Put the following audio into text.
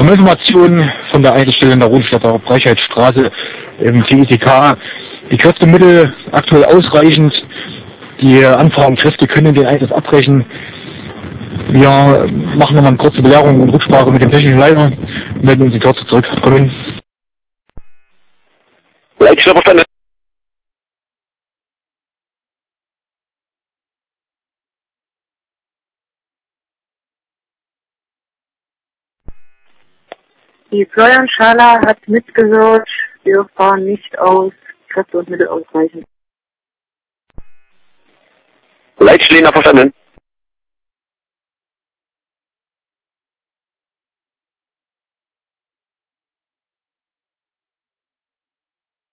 Zum Information von der Einsatzstelle in der Rodenstädter Breichheitsstraße im TITK. Die Kräftemittel aktuell ausreichend. Die Anfahrenkräfte können den Einsatz abbrechen. Wir machen nochmal eine kurze Belehrung und Rücksprache mit dem technischen Leiter. Melden uns in Kürze zurück. Kommen. Leitstelle verstanden. Die Florian-Schala hat mitgehört, wir fahren nicht aus, Kräfte und Mittel ausreichend. Leitstelle verstanden.